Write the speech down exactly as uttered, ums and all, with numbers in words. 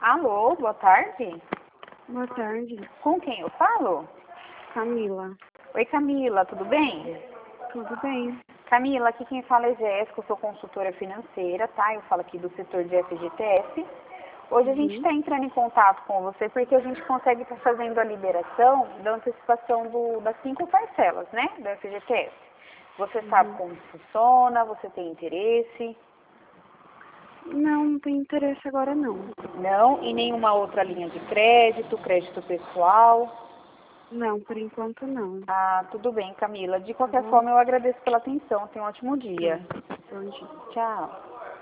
Alô, boa tarde. Boa tarde, Com quem eu falo? Camila. Oi, Camila, tudo bem? Tudo bem? Camila, aqui quem fala é Jéssica, eu sou consultora financeira, tá? Eu falo aqui do setor de F G T S. Hoje a gente Uhum. está entrando em contato com você porque a gente consegue estar fazendo a liberação da antecipação do, das cinco parcelas, né? Do F G T S. Você sabe Uhum. como funciona, você tem interesse? Não, não tem interesse agora não. Não? E nenhuma outra linha de crédito, crédito pessoal? Não, por enquanto não. Ah, tudo bem, Camila. De Tá qualquer bom? forma, eu agradeço pela atenção. Tenha um ótimo dia. Tá. Bom dia. Tchau.